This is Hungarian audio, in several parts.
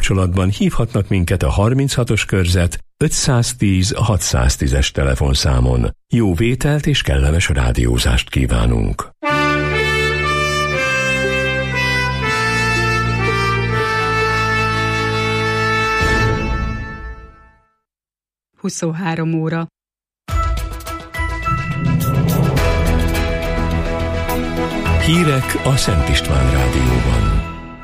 kapcsolatban hívhatnak minket a 36-os körzet 510-610-es telefonszámon. Jó vételt és kellemes rádiózást kívánunk! Huszonhárom óra. Hírek a Szent István Rádióban.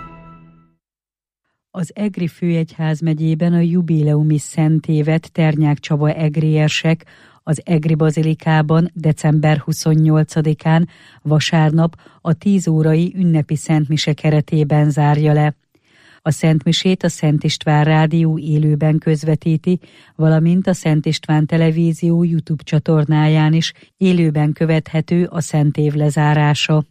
Az Egri főegyházmegyében a jubileumi szentévet Ternyák Csaba egriérsek az Egri bazilikában december 28-án vasárnap a 10 órai ünnepi szentmise keretében zárja le. A szentmisét a Szent István Rádió élőben közvetíti, valamint a Szent István Televízió YouTube csatornáján is élőben követhető a szentév lezárása.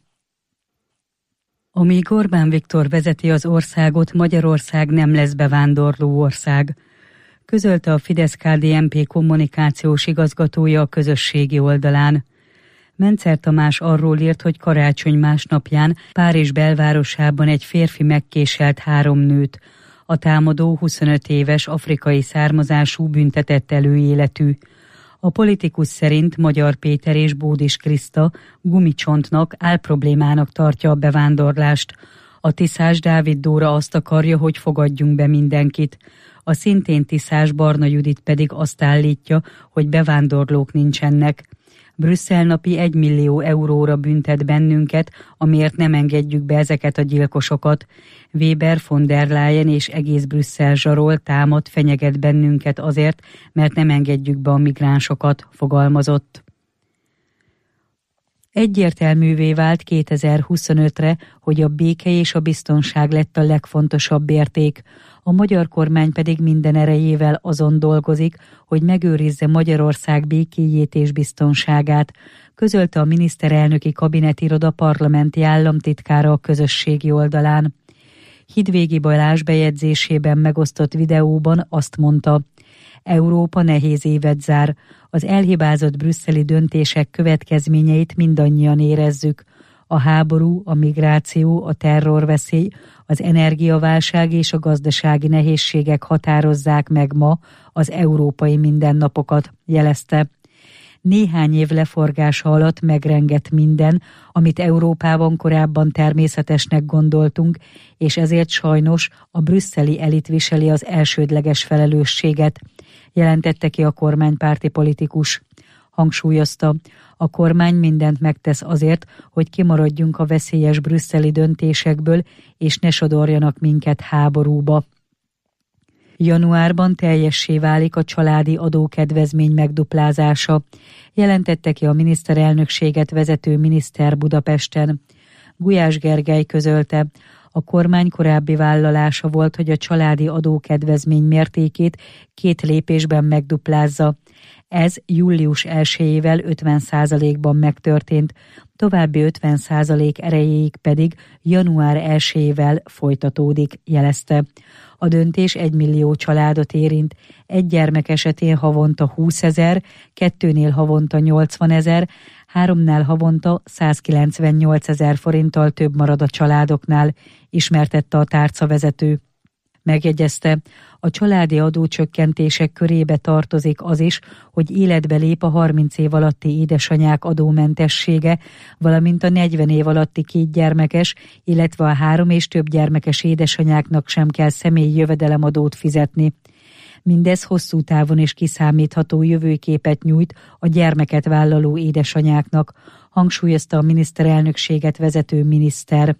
Amíg Orbán Viktor vezeti az országot, Magyarország nem lesz bevándorló ország, közölte a Fidesz-KDNP kommunikációs igazgatója a közösségi oldalán. Mencer Tamás arról írt, hogy karácsony másnapján Párizs belvárosában egy férfi megkéselt 3 nőt. A támadó 25 éves afrikai származású büntetett előéletű. A politikus szerint Magyar Péter és Bódis Kriszta gumicsontnak, álproblémának tartja a bevándorlást. A tiszás Dávid Dóra azt akarja, hogy fogadjunk be mindenkit. A szintén tiszás Barna Judit pedig azt állítja, hogy bevándorlók nincsenek. Brüsszel napi 1 millió euróra büntet bennünket, amiért nem engedjük be ezeket a gyilkosokat. Weber, von der Leyen és egész Brüsszel zsarol, támad, fenyeget bennünket azért, mert nem engedjük be a migránsokat, fogalmazott. Egyértelművé vált 2025-re, hogy a béke és a biztonság lett a legfontosabb érték. A magyar kormány pedig minden erejével azon dolgozik, hogy megőrizze Magyarország békéjét és biztonságát, közölte a miniszterelnöki kabinetiroda parlamenti államtitkára a közösségi oldalán. Hidvégi Balázs bejegyzésében megosztott videóban azt mondta: Európa nehéz évet zár, az elhibázott brüsszeli döntések következményeit mindannyian érezzük. A háború, a migráció, a terrorveszély, az energiaválság és a gazdasági nehézségek határozzák meg ma az európai mindennapokat, jelezte. Néhány év leforgása alatt megrengett minden, amit Európában korábban természetesnek gondoltunk, és ezért sajnos a brüsszeli elit viseli az elsődleges felelősséget, jelentette ki a kormánypárti politikus. Hangsúlyozta, a kormány mindent megtesz azért, hogy kimaradjunk a veszélyes brüsszeli döntésekből, és ne sodorjanak minket háborúba. Januárban teljessé válik a családi adókedvezmény megduplázása, jelentette ki a miniszterelnökséget vezető miniszter Budapesten. Gulyás Gergely közölte, a kormány korábbi vállalása volt, hogy a családi adókedvezmény mértékét 2 lépésben megduplázza. Ez július 1-ével 50%-ban megtörtént, további 50% erejéig pedig január 1-ével folytatódik, jelezte. A döntés 1 millió családot érint, 1 gyermek esetén havonta 20 000, 2-nél havonta 80 000, 3-nál havonta 198 000 forinttal több marad a családoknál, ismertette a tárcavezető. Megjegyezte, a családi adócsökkentések körébe tartozik az is, hogy életbe lép a 30 év alatti édesanyák adómentessége, valamint a 40 év alatti 2 gyermekes, illetve a 3 és több gyermekes édesanyáknak sem kell személyi jövedelemadót fizetni. Mindez hosszú távon is kiszámítható jövőképet nyújt a gyermeket vállaló édesanyáknak, hangsúlyozta a miniszterelnökséget vezető miniszter.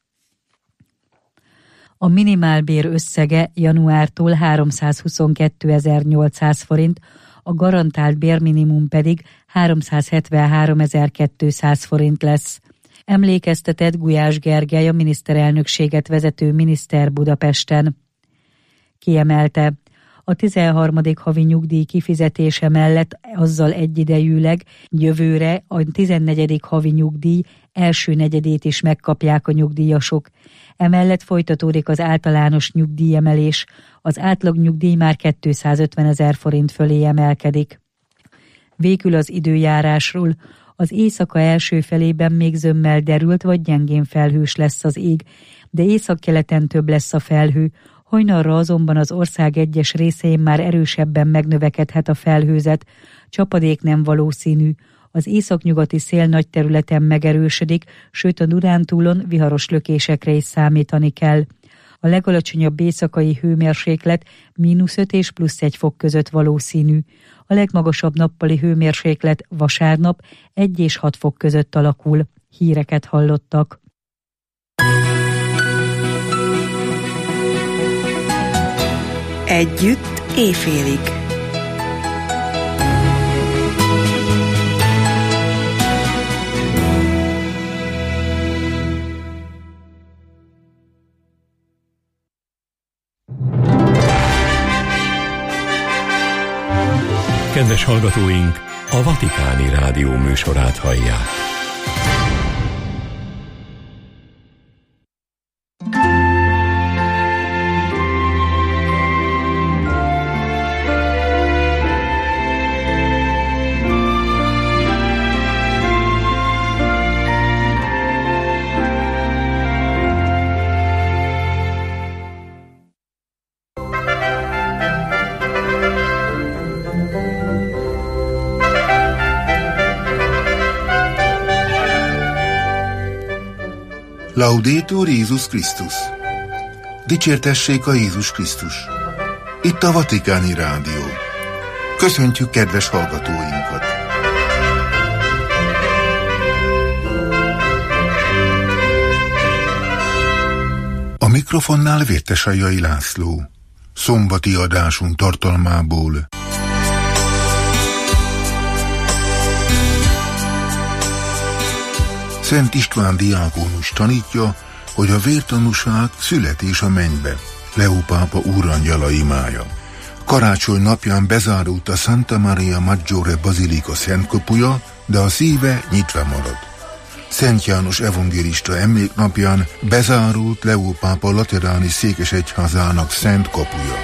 A minimálbér összege januártól 322 800 forint, a garantált bérminimum pedig 373 200 forint lesz. Emlékeztetett Gulyás Gergely, a miniszterelnökséget vezető miniszter Budapesten. Kiemelte, a 13. havi nyugdíj kifizetése mellett azzal egyidejűleg jövőre a 14. havi nyugdíj első negyedét is megkapják a nyugdíjasok. Emellett folytatódik az általános nyugdíjemelés, az átlagnyugdíj már 250 000 forint fölé emelkedik. Végül az időjárásról. Az éjszaka első felében még zömmel derült vagy gyengén felhős lesz az ég, de északkeleten több lesz a felhő, Hajnalra azonban az ország egyes részein már erősebben megnövekedhet a felhőzet, csapadék nem valószínű. Az északnyugati szél nagy területen megerősödik, sőt a Dunántúlon viharos lökésekre is számítani kell. A legalacsonyabb éjszakai hőmérséklet -5 és +1 fok között valószínű. A legmagasabb nappali hőmérséklet vasárnap 1 és 6 fok között alakul. Híreket hallottak. Együtt éjfélig. Kedves hallgatóink, a Vatikáni Rádió műsorát hallják. Laudetur Jézus Krisztus! Dicsértessék a Jézus Krisztus! Itt a Vatikáni Rádió. Köszöntjük kedves hallgatóinkat! A mikrofonnál Vértesajai László. Szombati adásunk tartalmából. Szent István diákónus tanítja, hogy a vértanúság születés a mennybe. Leó pápa úrangyala imája. Karácsony napján bezárult a Santa Maria Maggiore Bazilika szentkapuja, de a szíve nyitva marad. Szent János evangélista emléknapján bezárult Leó pápa lateráni székesegyházának szent kapuja.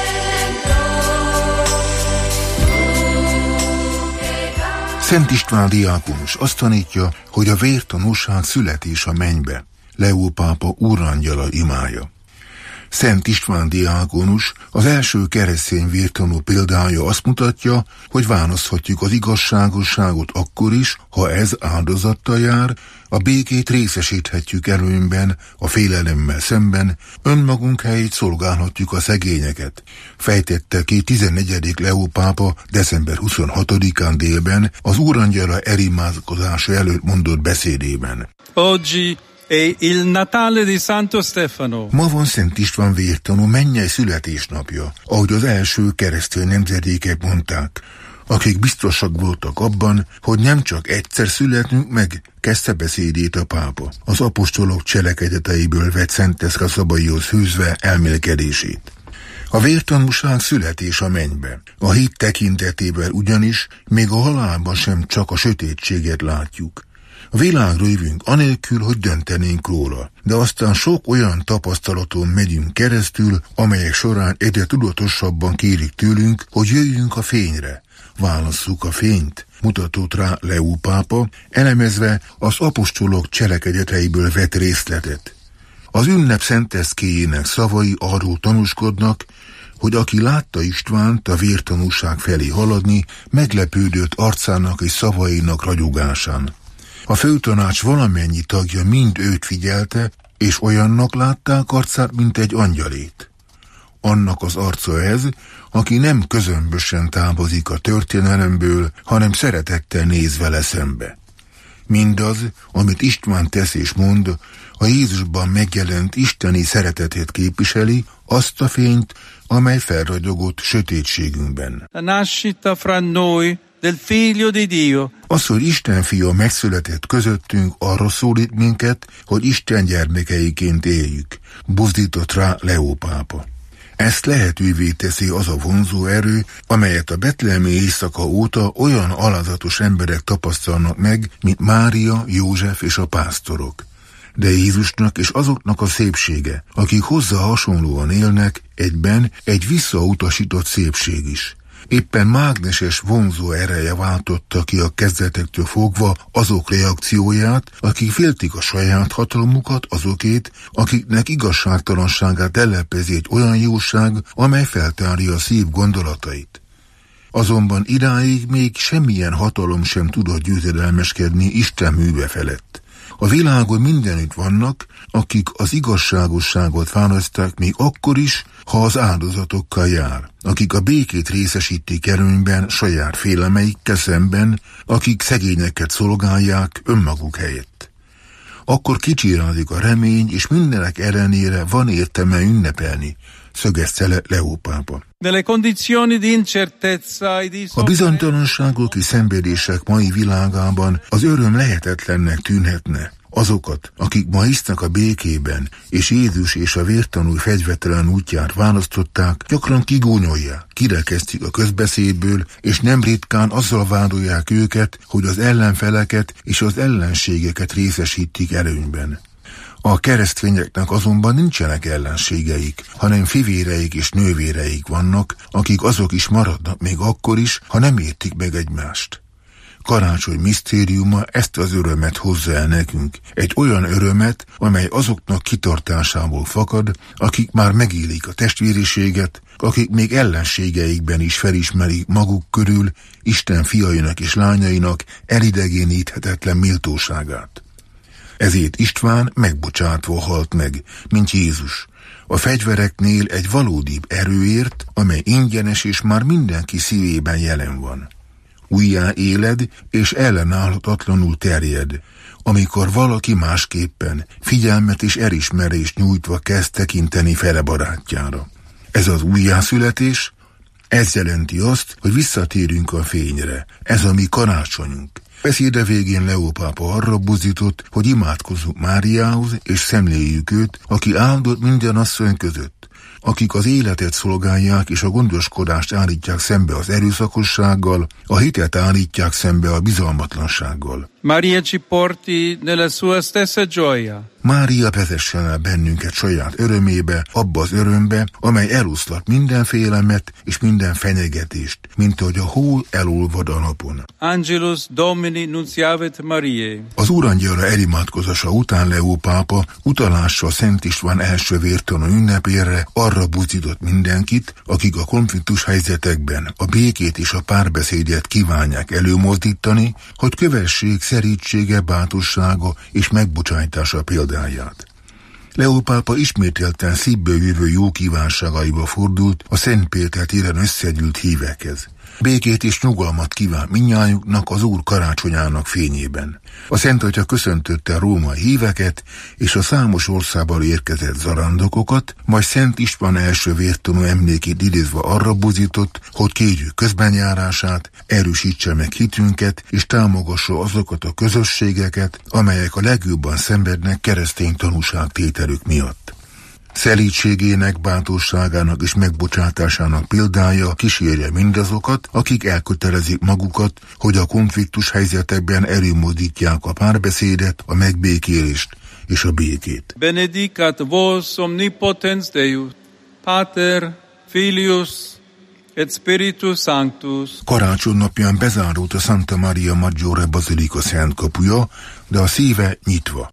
Szent István diákónus azt tanítja, hogy a vértanúság születés a mennybe. Leó pápa úrangyala imája. Szent István diákónus az első keresztény vértanú példája azt mutatja, hogy választhatjuk az igazságosságot akkor is, ha ez áldozattal jár, a békét részesíthetjük előnyben, a félelemmel szemben, önmagunk helyét szolgálhatjuk a szegényeket, fejtette ki 14. Leó pápa december 26-án délben az úrangyala erimádkozása előtt mondott beszédében. Oggi è il Natale di Santo Stefano. Ma van Szent István vértanú mennyei születésnapja, ahogy az első keresztény nemzedékek mondták, akik biztosak voltak abban, hogy nem csak egyszer születünk meg, kezdte beszédét a pápa, az apostolok cselekedeteiből vett szenteszka szabaihoz fűzve elmélkedését. A vértanúság születés a mennybe. A hit tekintetében ugyanis még a halálban sem csak a sötétséget látjuk. A világra jövünk anélkül, hogy döntenénk róla, de aztán sok olyan tapasztalaton megyünk keresztül, amelyek során egyre tudatosabban kérik tőlünk, hogy jöjjünk a fényre. Válasszuk a fényt, mutatott rá Leó pápa, elemezve az apostolok cselekedeteiből vett részletet. Az ünnep szenteszkéjének szavai arról tanúskodnak, hogy aki látta Istvánt a vértanúság felé haladni, meglepődött arcának és szavainak ragyogásán. A főtanács valamennyi tagja mind őt figyelte, és olyannak látták arcát, mint egy angyalét. Annak az arca ez, aki nem közömbösen távozik a történelemből, hanem szeretettel néz vele szembe. Mindaz, amit István tesz és mond, a Jézusban megjelent isteni szeretetét képviseli, azt a fényt, amely felragyogott sötétségünkben. La nascita fra noi del Figlio di Dio. Az, hogy Isten fia megszületett közöttünk, arra szólít minket, hogy Isten gyermekeiként éljük, buzdított rá Leó pápa. Ezt lehetővé teszi az a vonzó erő, amelyet a betlehemi éjszaka óta olyan alázatos emberek tapasztalnak meg, mint Mária, József és a pásztorok. De Jézusnak és azoknak a szépsége, akik hozzá hasonlóan élnek, egyben egy visszautasított szépség is. éppen mágneses vonzó ereje váltotta ki a kezdetektől fogva azok reakcióját, akik féltik a saját hatalmukat, azokét, akiknek igazságtalanságát ellepezi egy olyan jóság, amely feltárja a szív gondolatait. Azonban idáig még semmilyen hatalom sem tudott győzedelmeskedni Isten műve felett. A világon mindenütt vannak, akik az igazságosságot választák még akkor is, ha az áldozatokkal jár, akik a békét részesítik előnyben saját félemeikkel szemben, akik szegényeket szolgálják önmaguk helyett. Akkor kicsirázik a remény, és mindenek ellenére van értelme ünnepelni, szögezte le Leó pápa. A bizonytalanságok és szenvedések mai világában az öröm lehetetlennek tűnhetne. Azokat, akik ma hisznek a békében, és Jézus és a vértanú fegyvertelen útját választották, gyakran kigúnyolják, kirekesztik a közbeszédből, és nem ritkán azzal vádolják őket, hogy az ellenfeleket és az ellenségeket részesítik előnyben. A keresztényeknek azonban nincsenek ellenségeik, hanem fivéreik és nővéreik vannak, akik azok is maradnak még akkor is, ha nem értik meg egymást. Karácsony misztériuma ezt az örömet hozza el nekünk, egy olyan örömet, amely azoknak kitartásából fakad, akik már megélik a testvériséget, akik még ellenségeikben is felismerik maguk körül Isten fiainak és lányainak elidegeníthetetlen méltóságát. Ezért István megbocsátva halt meg, mint Jézus, a fegyvereknél egy valódibb erőért, amely ingyenes és már mindenki szívében jelen van. Újjá éled, és ellenállhatatlanul terjed, amikor valaki másképpen, figyelmet és elismerést nyújtva kezd tekinteni fele barátjára. Ez az újjászületés, ez jelenti azt, hogy visszatérünk a fényre, ez a mi karácsonyunk. Beszéde végén Leó pápa arra buzdított, hogy imádkozzunk Máriához, és szemléljük őt, aki áldott minden asszony között, akik az életet szolgálják és a gondoskodást állítják szembe az erőszakossággal, a hitet állítják szembe a bizalmatlansággal. Maria ci porti nella sua stessa gioia. Mária vezessen el bennünket saját örömébe, abba az örömbe, amely eloszlat minden félemet és minden fenyegetést, mint ahogy a hó elolvad a napon. Angelus Domini nunciavit Mariae. Az Úrangyalra elimádkozása után Leó pápa utalással Szent István első vértanú ünnepére arra buzdított mindenkit, akik a konfliktus helyzetekben a békét és a párbeszédet kívánják előmozdítani, hogy kövessék szerítsége, bátorsága és megbocsájtása példáját. Leó pápa ismételten szívből jövő jó kívánságaiba fordult a Szent Péter téren összegyűlt hívekhez. Békét és nyugalmat kíván mindnyájuknak az Úr karácsonyának fényében. A Szent Atya köszöntötte a római híveket és a számos országból érkezett zarándokokat, majd Szent István első vértanú emlékét idézve arra buzdított, hogy kérjük közbenjárását, erősítse meg hitünket és támogassa azokat a közösségeket, amelyek a legjobban szenvednek keresztény tanúságtételük miatt. Szelídségének, bátorságának és megbocsátásának példája kísérje mindazokat, akik elkötelezik magukat, hogy a konfliktus helyzetekben előmozdítják a párbeszédet, a megbékélést és a békét. Benedicat vos omnipotens Deus, Pater, Filius et Spiritus Sanctus. Karácsony napján bezárult a Santa Maria Maggiore Bazilika szent kapuja, de a szíve nyitva.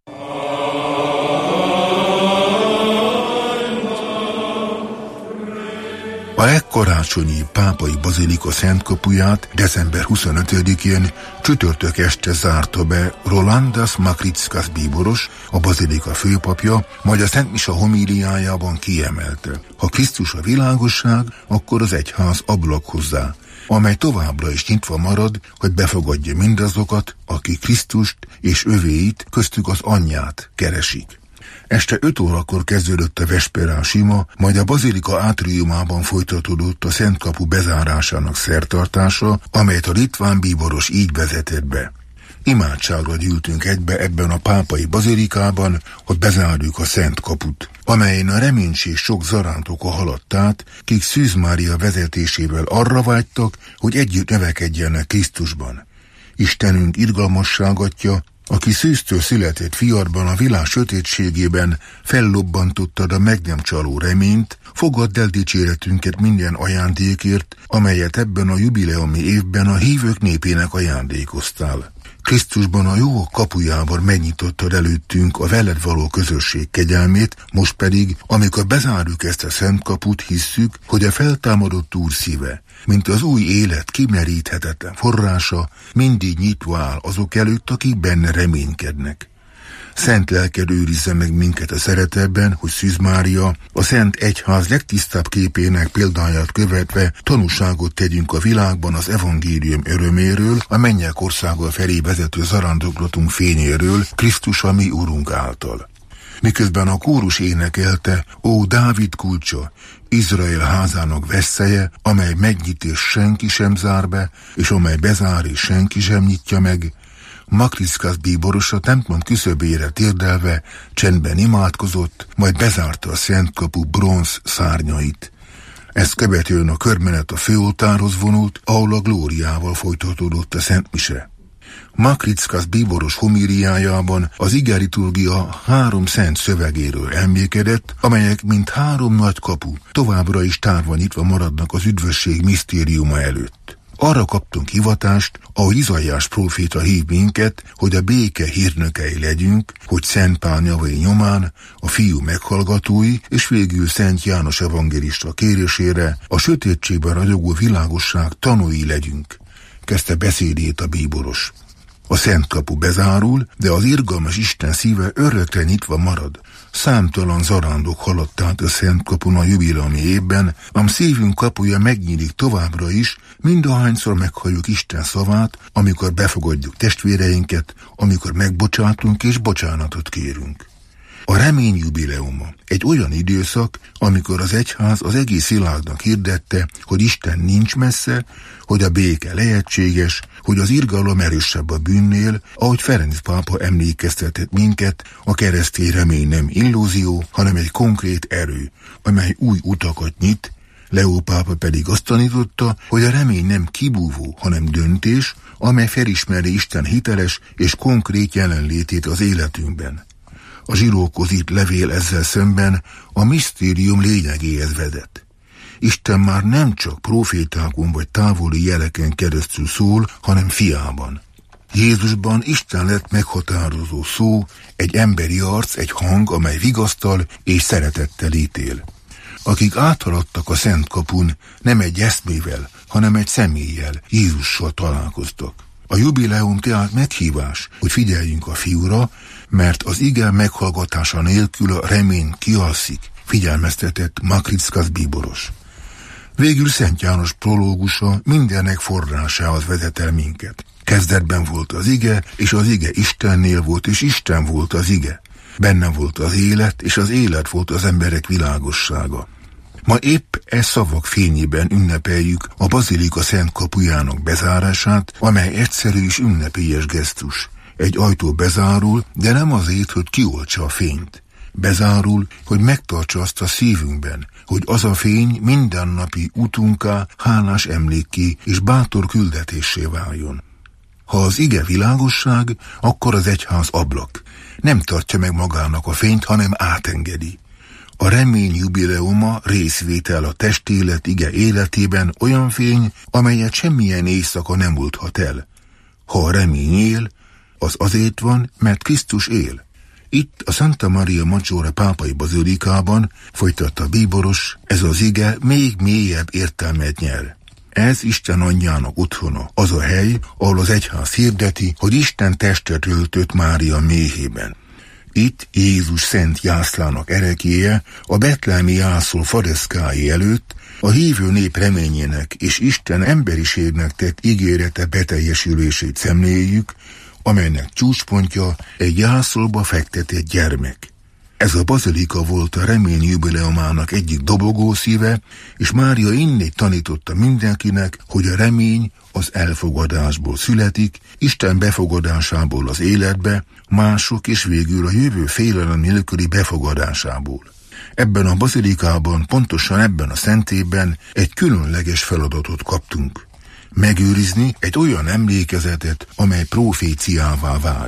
A legkarácsonyi pápai bazilika szentkapuját december 25-én csütörtök este zárta be Rolandas Makrickas bíboros, a bazilika főpapja, majd a Szent Mise homíliájában kiemelte: ha Krisztus a világosság, akkor az egyház ablak hozzá, amely továbbra is nyitva marad, hogy befogadja mindazokat, akik Krisztust és övéit, köztük az anyját keresik. Este 5 órakor kezdődött a vesperás ima, majd a bazilika átriumában folytatódott a Szent Kapu bezárásának szertartása, amelyet a litván bíboros így vezetett be. Imádságra gyűltünk egybe ebben a pápai bazilikában, hogy bezárjuk a Szent Kaput, amelyen a reménység sok zarántoka haladt át, kik Szűz Mária vezetésével arra vágytak, hogy együtt növekedjenek Krisztusban. Istenünk irgalmasságatja, aki szűztől született fiadban a világ sötétségében fellobbantottad a meg nem csaló reményt, fogadd el dicséretünket minden ajándékért, amelyet ebben a jubileumi évben a hívők népének ajándékoztál. Krisztusban a jó kapujában megnyitottad előttünk a veled való közösség kegyelmét, most pedig, amikor bezárjuk ezt a szent kaput, hisszük, hogy a feltámadott Úr szíve, mint az új élet kimeríthetetlen forrása, mindig nyitva áll azok előtt, akik benne reménykednek. Szent lelked őrizze meg minket a szeretetben, hogy Szűz Mária, a Szent Egyház legtisztább képének példáját követve tanúságot tegyünk a világban az evangélium öröméről, a mennyek országa felé vezető zarándoklatunk fényéről, Krisztus a mi Urunk által. Miközben a kórus énekelte, ó Dávid kulcsa, Izrael házának vesszeje, amely megnyit és senki sem zár be, és amely bezár és senki sem nyitja meg, Makriczkas bíboros a templom küszöbére térdelve csendben imádkozott, majd bezárta a szent kapu bronz szárnyait. Ezt követően a körmenet a főoltárhoz vonult, ahol a glóriával folytatódott a szentmise. Makriczkas bíboros homíliájában az igeliturgia 3 szent szövegéről emlékedett, amelyek mint 3 nagy kapu továbbra is tárva nyitva maradnak az üdvösség misztériuma előtt. Arra kaptunk hivatást, ahogy Izaiás próféta hív minket, hogy a béke hírnökei legyünk, hogy Szent Pál nyavai nyomán, a Fiú meghallgatói, és végül Szent János evangélista kérésére a sötétségben ragyogó világosság tanúi legyünk, kezdte beszédét a bíboros. A szent kapu bezárul, de az irgalmas Isten szíve örökre nyitva marad. Számtalan zarándok haladt át a szent kapun a jubileumi évben, ám szívünk kapuja megnyílik továbbra is, mindahányszor meghalljuk Isten szavát, amikor befogadjuk testvéreinket, amikor megbocsátunk és bocsánatot kérünk. A remény jubileuma egy olyan időszak, amikor az egyház az egész világnak hirdette, hogy Isten nincs messze, hogy a béke lehetséges, hogy az irgalom erősebb a bűnnél, ahogy Ferenc pápa emlékeztetett minket, a keresztény remény nem illúzió, hanem egy konkrét erő, amely új utakat nyit. Leó pápa pedig azt tanította, hogy a remény nem kibúvó, hanem döntés, amely felismeri Isten hiteles és konkrét jelenlétét az életünkben. A zsirókozít levél ezzel szemben a misztérium lényegéhez vezet. Isten már nem csak profétákon vagy távoli jeleken keresztül szól, hanem fiában. Jézusban Isten lett meghatározó szó, egy emberi arc, egy hang, amely vigasztal és szeretettel ítél. Akik áthaladtak a szent kapun, nem egy eszmével, hanem egy személlyel, Jézussal találkoztak. A jubileum tehát meghívás, hogy figyeljünk a Fiúra, mert az ige meghallgatása nélkül a remény kialszik, figyelmeztetett Makriczkas bíboros. Végül Szent János prológusa mindennek forrásához vezet el minket. Kezdetben volt az ige, és az ige Istennél volt, és Isten volt az ige. Benne volt az élet, és az élet volt az emberek világossága. Ma épp e szavak fényében ünnepeljük a bazilika szent kapujának bezárását, amely egyszerű és ünnepélyes gesztus. Egy ajtó bezárul, de nem azért, hogy kioltsa a fényt. Bezárul, hogy megtartsa azt a szívünkben, hogy az a fény mindennapi utunká, hálás emlékké és bátor küldetésé váljon. Ha az ige világosság, akkor az egyház ablak. Nem tartja meg magának a fényt, hanem átengedi. A remény jubileuma részvétel a testélet ige életében olyan fény, amelyet semmilyen éjszaka nem oldhat el. Ha a remény él, az azért van, mert Krisztus él. Itt a Santa Maria Maggiore pápai bazilikában, folytatta a bíboros, ez az ige még mélyebb értelmet nyer. Ez Isten anyjának otthona, az a hely, ahol az egyház hirdeti, hogy Isten testet öltött Mária méhében. Itt Jézus szent jászlának erekéje, a betlehemi jászol fareszkái előtt a hívő nép reményének és Isten emberiségnek tett ígérete beteljesülését szemléljük, amelynek csúcspontja egy jászolba fektetett gyermek. Ez a bazilika volt a remény jubileumának egyik dobogó szíve, és Mária innét tanította mindenkinek, hogy a remény az elfogadásból születik, Isten befogadásából az életbe, mások és végül a jövő félelem nélküli befogadásából. Ebben a bazilikában, pontosan ebben a szentében egy különleges feladatot kaptunk. Megőrizni egy olyan emlékezetet, amely proféciává válik.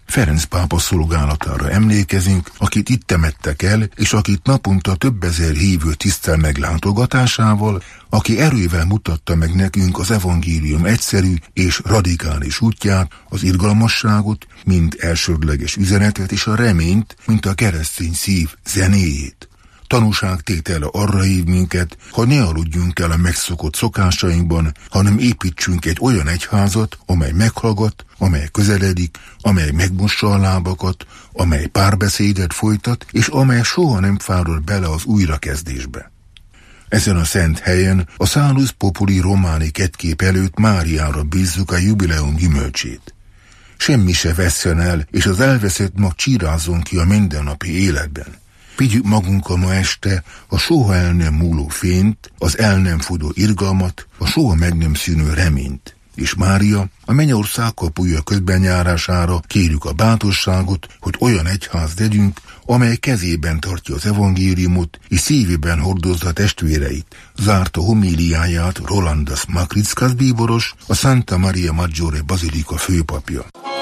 Ferenc pápa szolgálatára emlékezünk, akit itt temettek el, és akit naponta több ezer hívő tisztel meg látogatásával, aki erővel mutatta meg nekünk az evangélium egyszerű és radikális útját, az irgalmasságot, mint elsődleges üzenetet, és a reményt, mint a keresztény szív zenéjét. Tanúságtétele arra hív minket, hogy ne aludjunk el a megszokott szokásainkban, hanem építsünk egy olyan egyházat, amely meghallgat, amely közeledik, amely megmossa a lábakat, amely párbeszédet folytat, és amely soha nem fárad bele az újrakezdésbe. Ezen a szent helyen a Salus Populi Romani kettkép előtt Máriára bízzuk a jubileum gyümölcsét. Semmi se vesszen el, és az elveszett mag csírázzon ki a mindennapi életben. Vigyük magunkkal ma este a soha el nem múló fényt, az el nem fogyó irgalmat, a soha meg nem szűnő reményt. És Mária, a mennyország kapuja közbenjárására kérjük a bátorságot, hogy olyan egyház legyünk, amely kezében tartja az evangéliumot, és szívében hordozza testvéreit. Zárta homíliáját Rolandas Makrickas bíboros, a Santa Maria Maggiore Bazilika főpapja.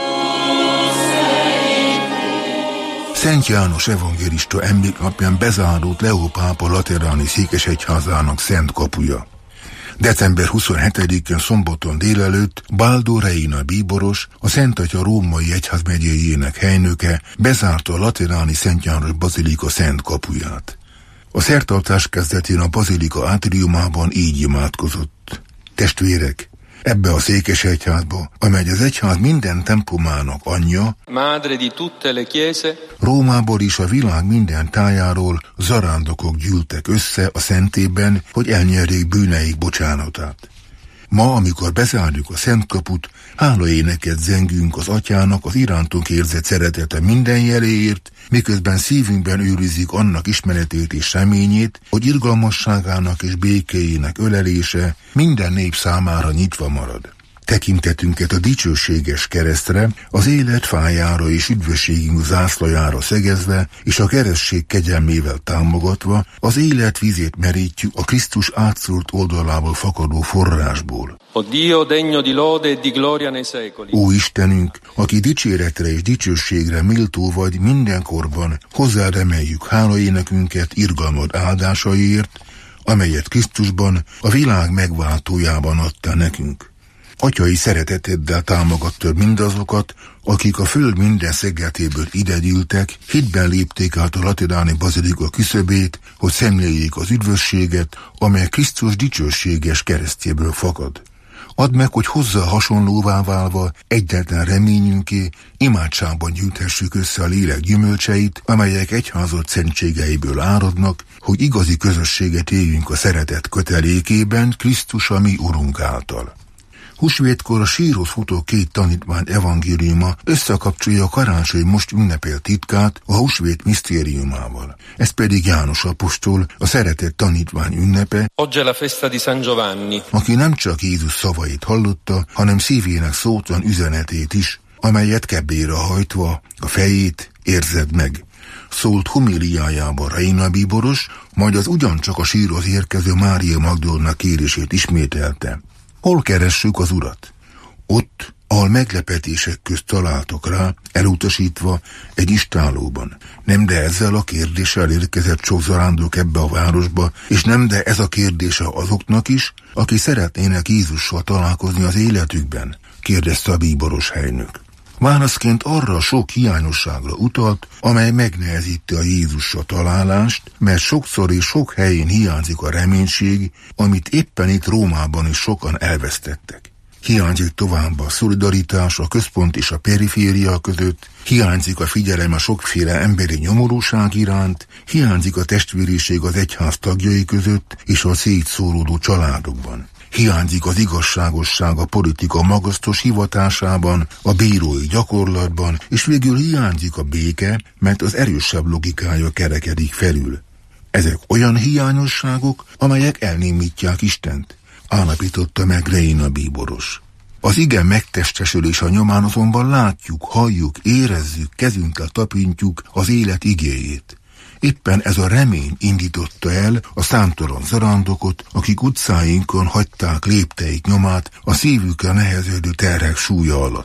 Szent János evangélista emléknapján bezárult Leó pápa lateráni székesegyházának szent kapuja. December 27-én szombaton délelőtt Baldo Reina bíboros, a Szent Atya római egyházmegyéjének helynöke bezárta a lateráni Szent János bazilika szent kapuját. A szertartás kezdetén a bazilika átriumában így imádkozott. Testvérek, ebbe a székesegyházba, amely az egyház minden templomának anyja, Madre di tutte le chiese, Rómából is a világ minden tájáról zarándokok gyűltek össze a szentében, hogy elnyerjék bűneik bocsánatát. Ma, amikor bezárjuk a szent kaput, hálaéneket zengünk az Atyának az irántunk érzett szeretete minden jeléért, miközben szívünkben őrizzük annak ismeretét és reményét, hogy irgalmasságának és békéjének ölelése minden nép számára nyitva marad. Tekintetünket a dicsőséges keresztre, az élet fájára és üdvösségünk zászlajára szegezve, és a keresztség kegyelmével támogatva, az élet vízét merítjük a Krisztus átszúrt oldalából fakadó forrásból. O Dio degno di lode e di gloria nei secoli. Ó Istenünk, aki dicséretre és dicsőségre méltó vagy mindenkorban, hozzáremeljük hálaénekünket irgalmad áldásaiért, amelyet Krisztusban, a világ megváltójában adta nekünk. Atyai szereteteddel támogattad mindazokat, akik a föld minden szegletéből idegyűltek, hitben lépték át a lateráni bazilika küszöbét, hogy szemléljék az üdvösséget, amely Krisztus dicsőséges keresztjéből fakad. Add meg, hogy hozzá hasonlóvá válva egyetlen reményünké, imádságban gyűjthessük össze a lélek gyümölcseit, amelyek egyházad szentségeiből áradnak, hogy igazi közösséget éljünk a szeretet kötelékében, Krisztus a mi Urunk által. Húsvétkor a sírhoz futó két tanítvány evangéliuma összekapcsolja a karácsony most ünnepelt titkát a húsvét misztériumával. Ez pedig János apostol, a szeretett tanítvány ünnepe, Oggi è la festa di San Giovanni, aki nem csak Jézus szavait hallotta, hanem szívének szótlan üzenetét is, amelyet kebbére hajtva a fejét érzed meg. Szólt homiliájában Reina bíboros, majd az ugyancsak a sírhoz érkező Mária Magdolna kérését ismételte. Hol keressük az Urat? Ott, ahol meglepetések közt találtok rá, elutasítva egy istállóban. Nem de ezzel a kérdéssel érkezett sok zarándok ebbe a városba, és nem de ez a kérdése azoknak is, akik szeretnének Jézussal találkozni az életükben, kérdezte a bíboros helynök. Válaszként arra a sok hiányosságra utalt, amely megnehezíti a Jézussal találást, mert sokszor és sok helyén hiányzik a reménység, amit éppen itt Rómában is sokan elvesztettek. Hiányzik továbbá a szolidaritás a központ és a periféria között, hiányzik a figyelem a sokféle emberi nyomorúság iránt, hiányzik a testvériség az egyház tagjai között és a szétszóródó családokban. Hiányzik az igazságosság a politika magasztos hivatásában, a bírói gyakorlatban, és végül hiányzik a béke, mert az erősebb logikája kerekedik felül. Ezek olyan hiányosságok, amelyek elnémítják Istent, állapította meg Reina bíboros. Az ige megtestesülése nyomán azonban látjuk, halljuk, érezzük, kezünkkel tapintjuk az élet igéjét. Éppen ez a remény indította el a számtalan zarándokot, akik utcáinkon hagyták lépteik nyomát a szívükre nehezedő terhek súlya alatt.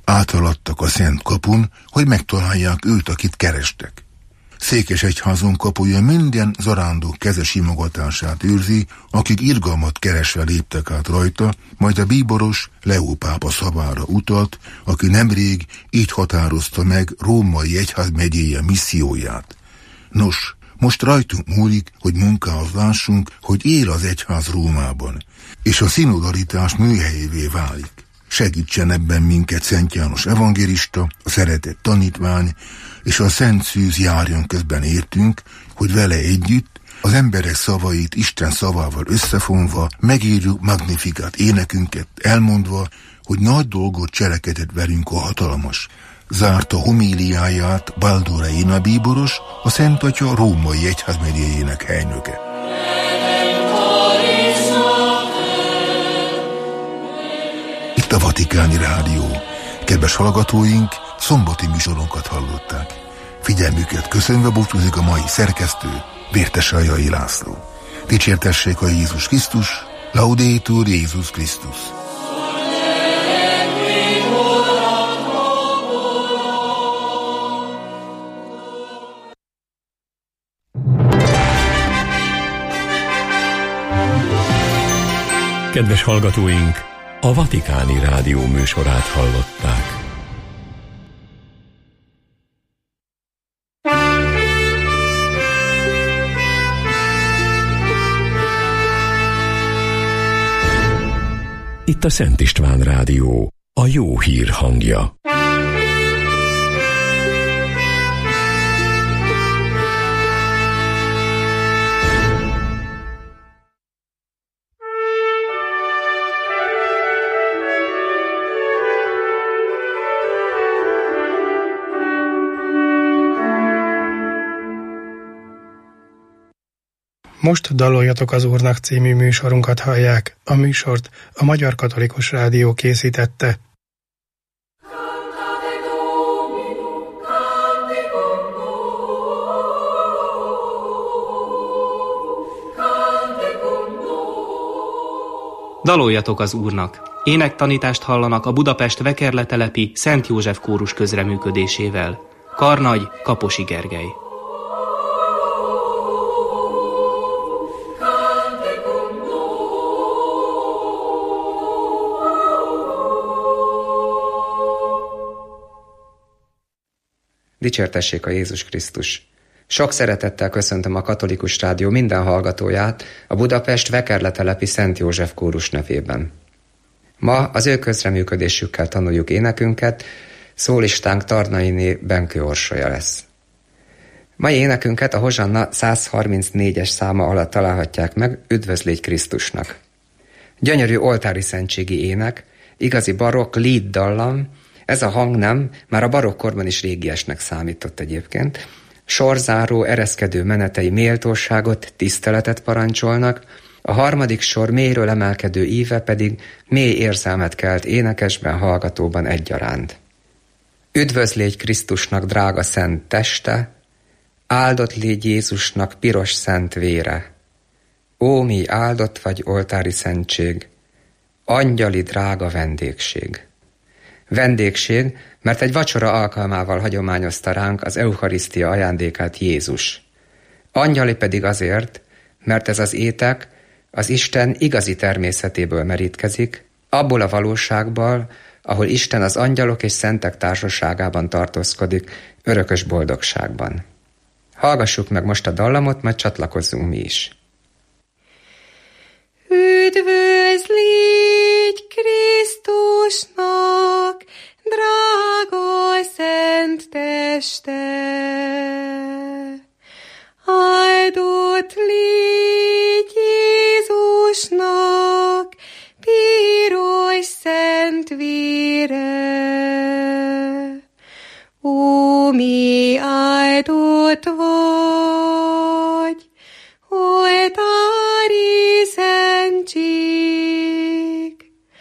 Áthaladtak a Szent kapun, hogy megtalálják őt, akit kerestek. Székesegyházon kapuja minden zarándok keze simogatását őrzi, akik irgalmat keresve léptek át rajta, majd a bíboros Leó pápa szavára utalt, aki nemrég így határozta meg római egyházmegyéje misszióját. Nos, most rajtunk múlik, hogy munkához lássunk, hogy él az egyház Rómában, és a szinodalitás műhelyévé válik. Segítsen ebben minket Szent János evangélista, a szeretett tanítvány, és a Szent Szűz járjon közben értünk, hogy vele együtt az emberek szavait Isten szavával összefonva megírjuk Magnificat énekünket, elmondva, hogy nagy dolgot cselekedett velünk a hatalmas. Zárta homíliáját Baldó Reina bíboros, a Szent Atya római egyházmegyéjének helynöke. Itt a Vatikáni Rádió. Kedves hallgatóink, szombati műsorunkat hallották. Figyelmüket köszönve búcsúzik a mai szerkesztő, Vértes Aljai László. Dicsértessék a Jézus Krisztus, Laudetur Jézus Krisztus. Kedves hallgatóink, a Vatikáni Rádió műsorát hallották. Itt a Szent István Rádió, a jó hír hangja. Most Daloljatok az Úrnak című műsorunkat hallják. A műsort a Magyar Katolikus Rádió készítette. Daloljatok az Úrnak! Énektanítást hallanak a Budapest Vekerletelepi Szent József kórus közreműködésével. Karnagy, Kaposi Gergely. Dicsértessék a Jézus Krisztus! Sok szeretettel köszöntöm a Katolikus Rádió minden hallgatóját a Budapest Vekerletelepi Szent József kórus nevében. Ma az ő közreműködésükkel tanuljuk énekünket, szólistánk Tarnainé Benkő Orsolya lesz. Mai énekünket a Hozsanna 134-es száma alatt találhatják meg, Üdvözlégy Krisztusnak. Gyönyörű oltári szentségi ének, igazi barokk lead dallam. Ez a hangnem már a barokkorban is régiesnek számított egyébként. Sorzáró, ereszkedő menetei méltóságot, tiszteletet parancsolnak, a harmadik sor mélyről emelkedő íve pedig mély érzelmet kelt énekesben, hallgatóban egyaránt. Üdvözlégy Krisztusnak drága szent teste, áldott légy Jézusnak piros szent vére. Ó, mi áldott vagy oltári szentség, angyali drága vendégség. Vendégség, mert egy vacsora alkalmával hagyományozta ránk az eucharisztia ajándékát Jézus. Angyali pedig azért, mert ez az étek az Isten igazi természetéből merítkezik, abból a valóságból, ahol Isten az angyalok és szentek társaságában tartózkodik, örökös boldogságban. Hallgassuk meg most a dallamot, majd csatlakozzunk mi is. Üdvözlégy Krisztusnak, drága szent teste! Áldott légy Jézusnak, piros szent vére! Ó, mi áldott vagy, oltári szentség,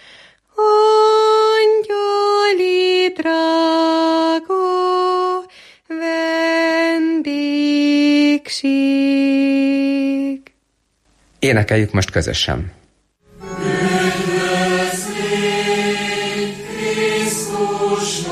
angyali drága vendégség. Énekeljük most közösen. Üdvözlégy Krisztusnak,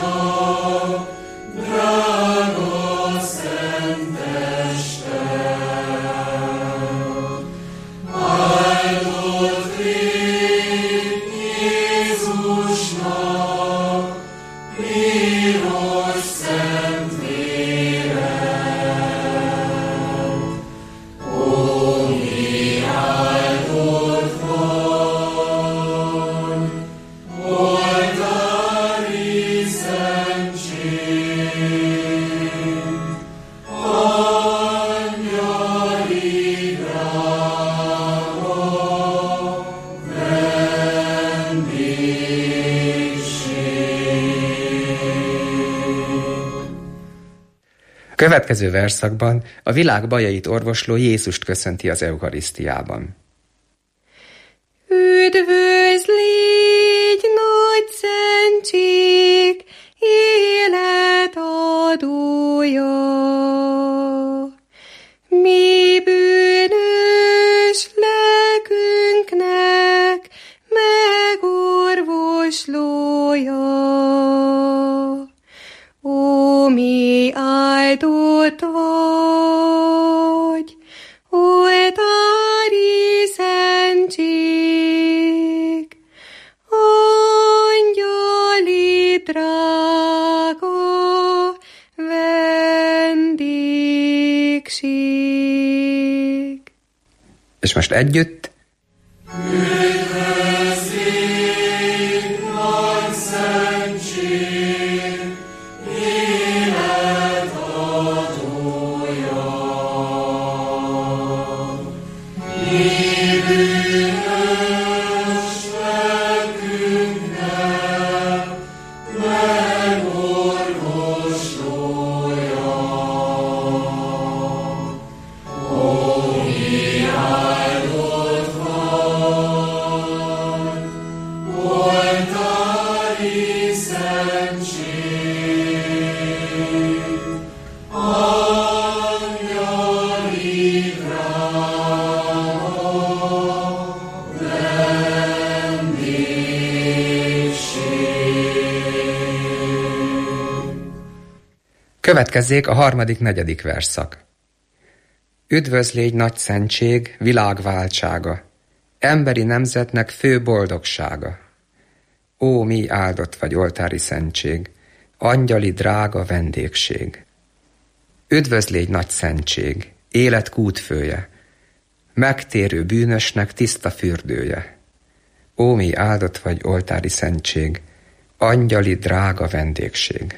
következő verszakban a világ bajait orvosló Jézust köszönti az eucharisztiában. Üdvözl légy, nagy szentség, élet adója! Mi bűnös lelkünknek megorvoslója. Ó, mi áldott vagy, oltári szentség, angyali drága vendégség. És most együtt. Következzék a 3.-4. verszak. Üdvözl légy, nagy szentség, világváltsága, emberi nemzetnek fő boldogsága. Ó, mi áldott vagy, oltári szentség, angyali drága vendégség. Üdvözl légy, nagy szentség, élet kútfője, megtérő bűnösnek tiszta fürdője. Ó, mi áldott vagy, oltári szentség, angyali drága vendégség.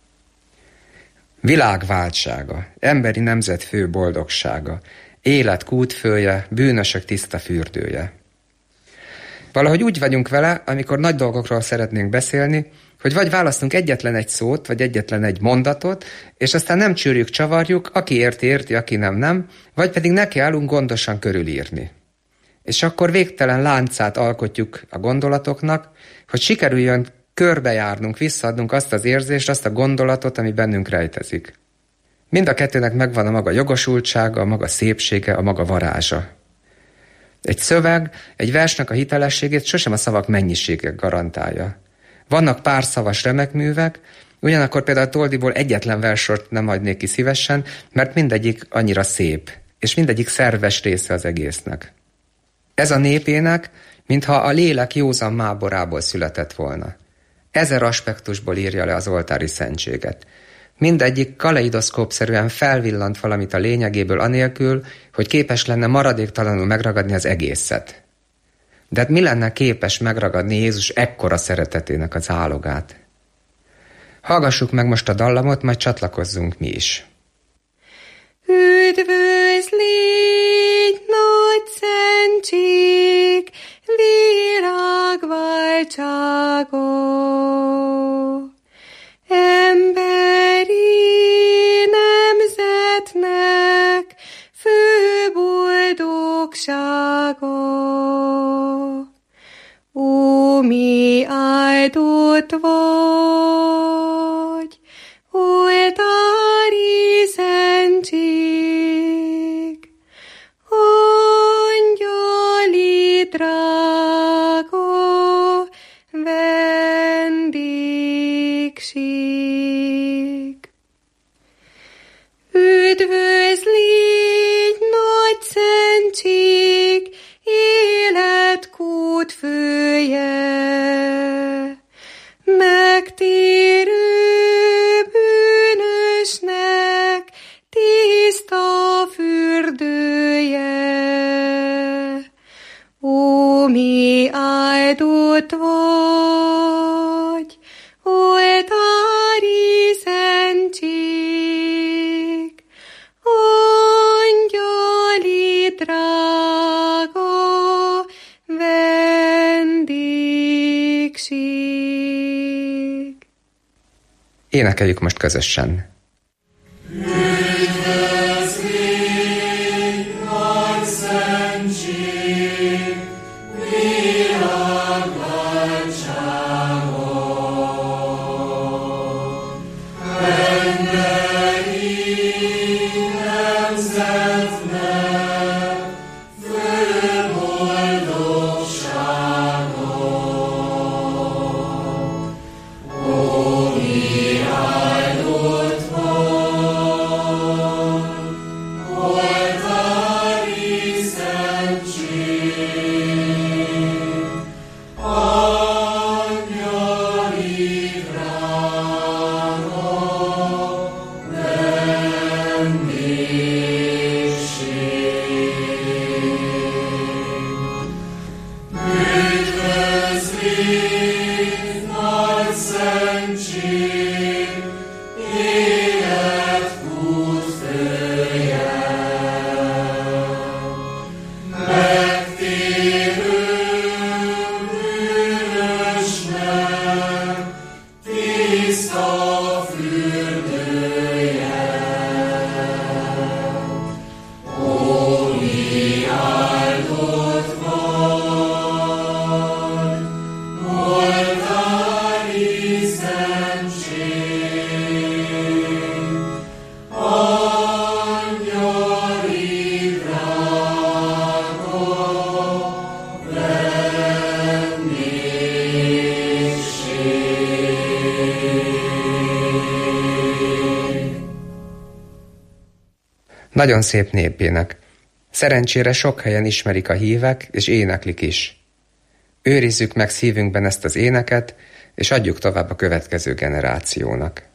Világváltsága, emberi nemzet fő boldogsága, élet kútfője, bűnösök tiszta fürdője. Valahogy úgy vagyunk vele, amikor nagy dolgokról szeretnénk beszélni, hogy vagy választunk egyetlen egy szót, vagy egyetlen egy mondatot, és aztán nem csűrjük, csavarjuk, aki érti, érti, aki nem, vagy pedig nekiállunk gondosan körülírni. És akkor végtelen láncát alkotjuk a gondolatoknak, hogy sikerüljön körbejárnunk, visszaadnunk azt az érzést, azt a gondolatot, ami bennünk rejtezik. Mind a kettőnek megvan a maga jogosultsága, a maga szépsége, a maga varázsa. Egy szöveg, egy versnek a hitelességét sosem a szavak mennyisége garantálja. Vannak pár szavas remekművek, ugyanakkor például Toldiból egyetlen versort nem hagynék ki szívesen, mert mindegyik annyira szép, és mindegyik szerves része az egésznek. Ez a népének, mintha a lélek józan máborából született volna. 1000 aspektusból írja le az oltári szentséget. Mindegyik kaleidoszkópszerűen felvillant valamit a lényegéből anélkül, hogy képes lenne maradéktalanul megragadni az egészet. De hát mi lenne képes megragadni Jézus ekkora szeretetének az álogát? Hallgassuk meg most a dallamot, majd csatlakozzunk mi is. Üdvözl légy, nagy szentség, világváltsága, emberi nemzetnek fő boldogsága. Ó, mi áldott vagy, oltári szentség, angyali drága vendégség. Üdvözl légy, nagy szentség, élet kútfője, megtérő bűnösnek tiszta fürdője. Ó, mi áldott vagy, oltári szentség, angyali drága vendégség. Énekeljük most közösen. Nagyon szép népének. Szerencsére sok helyen ismerik a hívek, és éneklik is. Őrizzük meg szívünkben ezt az éneket, és adjuk tovább a következő generációnak.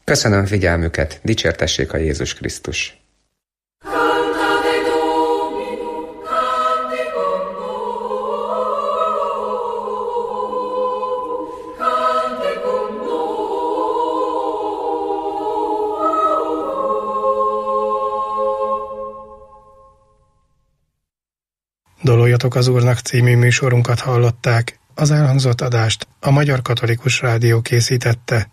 Köszönöm figyelmüket, dicsértessék a Jézus Krisztus! Dóloljatok az Úrnak című műsorunkat hallották. Az elhangzott adást a Magyar Katolikus Rádió készítette.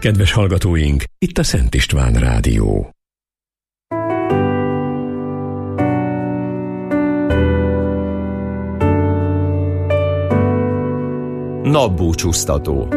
Kedves hallgatóink, itt a Szent István Rádió. Napbúcsúztató.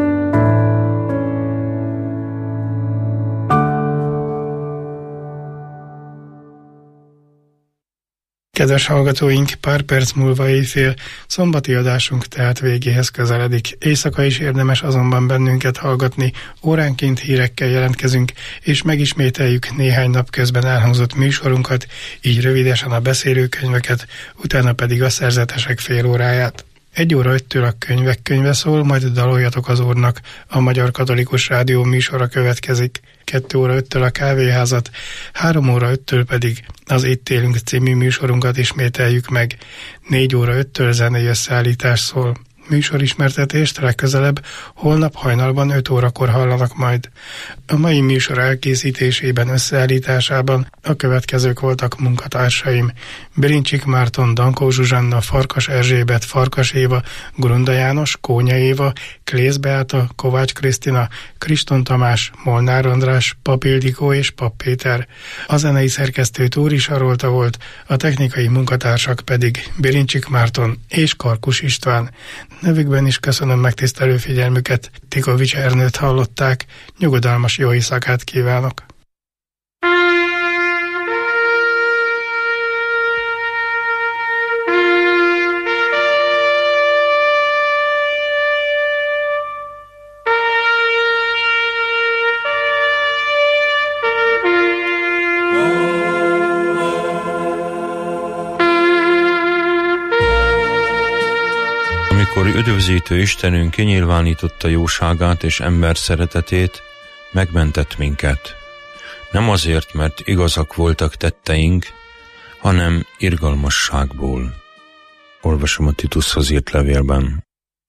Kedves hallgatóink, pár perc múlva éjfél, szombati adásunk tehát végéhez közeledik. Éjszaka is érdemes azonban bennünket hallgatni, óránként hírekkel jelentkezünk, és megismételjük néhány nap közben elhangzott műsorunkat, így rövidesen a beszélőkönyveket, utána pedig a szerzetesek fél óráját. 1 óra 5-től a Könyvek könyve szól, majd daloljatok az Úrnak, a Magyar Katolikus Rádió műsora következik. 2 óra 5-től a Kávéházat, 3 óra 5-től pedig az Itt élünk című műsorunkat ismételjük meg. 4 óra 5-től zenei összeállítás szól. Műsorismertetést legközelebb holnap hajnalban 5 órakor hallanak majd. A mai műsor elkészítésében, összeállításában a következők voltak munkatársaim: Birincsik Márton, Dankó Zsuzsanna, Farkas Erzsébet, Farkas Éva, Grunda János, Kónya Éva, Klész Beáta, Kovács Krisztina, Kriston Tamás, Molnár András, Pap Ildikó és Pap Péter. A zenei szerkesztő Túri Sarolta volt, a technikai munkatársak pedig Birincsik Márton és Karkus István. Nevükben is köszönöm megtisztelő figyelmüket. Tikovics Ernőt hallották. Nyugodalmas jó éjszakát kívánok! Amikor üdvözítő Istenünk kinyilvánította jóságát és ember szeretetét, megmentett minket. Nem azért, mert igazak voltak tetteink, hanem irgalmasságból. Olvasom a Titushoz írt levélben.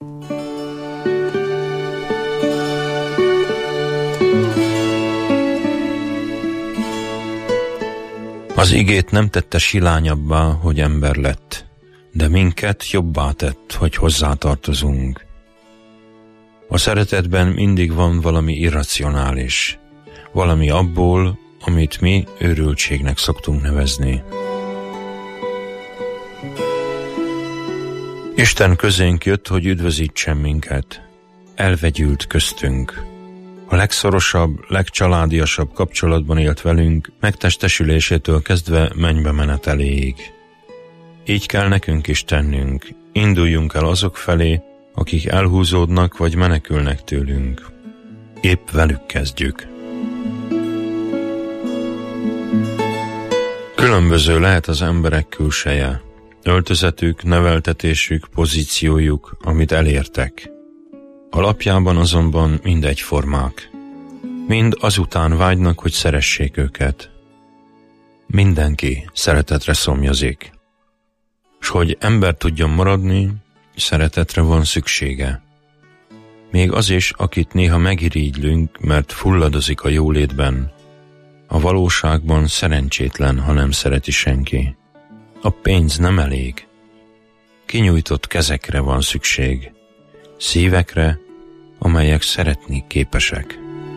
Az igét nem tette silányabbá, hogy ember lett, de minket jobbá tett, hogy hozzátartozunk. A szeretetben mindig van valami irracionális, valami abból, amit mi őrültségnek szoktunk nevezni. Isten közénk jött, hogy üdvözítsen minket. Elvegyült köztünk. A legszorosabb, legcsaládiasabb kapcsolatban élt velünk, megtestesülésétől kezdve mennybe meneteléig. Így kell nekünk is tennünk. Induljunk el azok felé, akik elhúzódnak vagy menekülnek tőlünk. Épp velük kezdjük. Különböző lehet az emberek külseje, öltözetük, neveltetésük, pozíciójuk, amit elértek. Alapjában azonban mind egyformák. Mind azután vágynak, hogy szeressék őket. Mindenki szeretetre szomjazik. S hogy ember tudjon maradni, szeretetre van szüksége. Még az is, akit néha megirigylünk, mert fulladozik a jólétben, a valóságban szerencsétlen, ha nem szereti senki. A pénz nem elég. Kinyújtott kezekre van szükség, szívekre, amelyek szeretni képesek.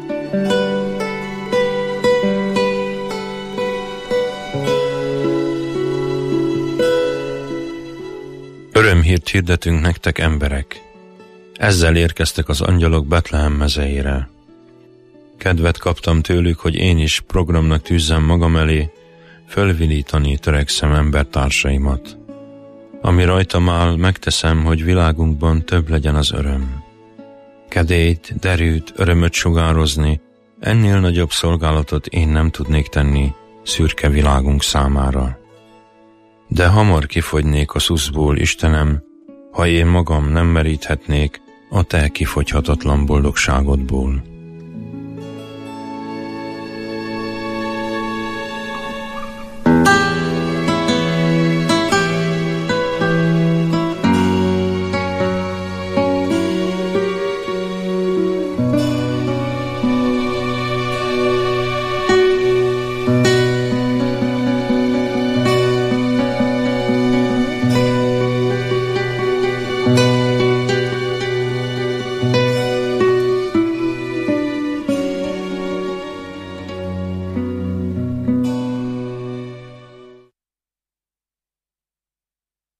Örömhírt hirdetünk nektek, emberek. Ezzel érkeztek az angyalok Betlehem mezeire. Kedvet kaptam tőlük, hogy én is programnak tűzzem magam elé, fölvilítani törekszem embertársaimat. Ami rajtam áll, megteszem, hogy világunkban több legyen az öröm. Kedélyt, derűt, örömöt sugározni, ennél nagyobb szolgálatot én nem tudnék tenni szürke világunk számára. De hamar kifogynék a szuszból, Istenem, ha én magam nem meríthetnék a te kifogyhatatlan boldogságodból.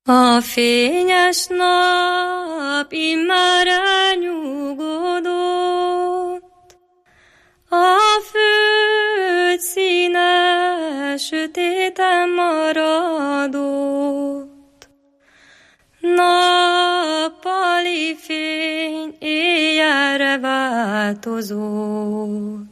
A fényes nap immár elnyugodott, a föld színe sötéten maradott. Nappali fény éjjelre változott.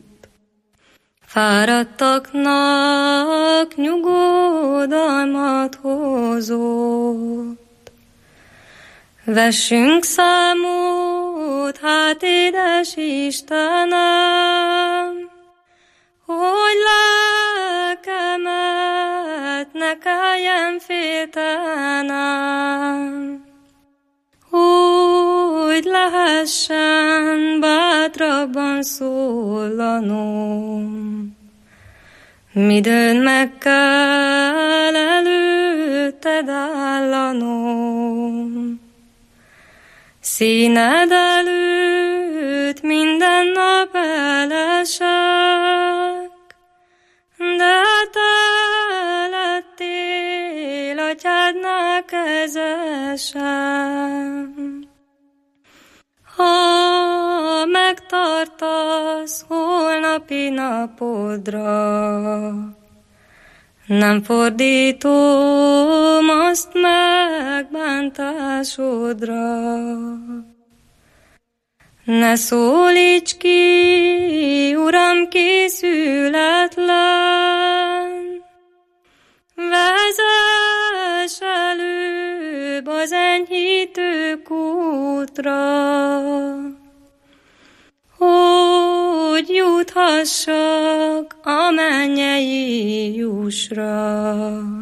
Fáradtaknak nyugodalmat hozott. Vessünk számot, hát édes Istenem, hogy lelkemet ne kelljen féltenem, hogy lehessen bátrabban szólanom. Midőn meg kell előtted állanom, színed előtt minden nap elesek, de te lettél atyádnál kezesem. Ha megtartasz holnapi napodra, nem fordítom azt megbántásodra. Ne szólíts ki, Uram, készületlen, vezess előbb az enyhítő kútra, hogy juthassak a mennyei jussra.